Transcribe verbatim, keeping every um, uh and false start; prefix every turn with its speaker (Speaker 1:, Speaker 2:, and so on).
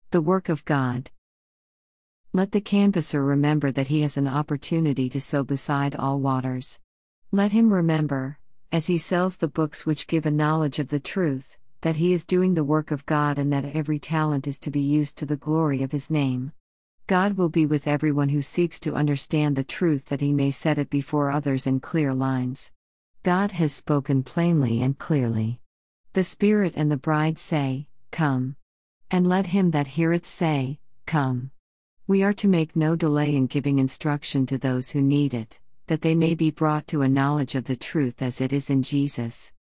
Speaker 1: The work of God. Let the canvasser remember that he has an opportunity to sow beside all waters. Let him remember, as he sells the books which give a knowledge of the truth, that he is doing the work of God and that every talent is to be used to the glory of his name. God will be with everyone who seeks to understand the truth that he may set it before others in clear lines. God has spoken plainly and clearly. The Spirit and the bride say, "Come." And let him that heareth say, "Come." We are to make no delay in giving instruction to those who need it, that they may be brought to a knowledge of the truth as it is in Jesus.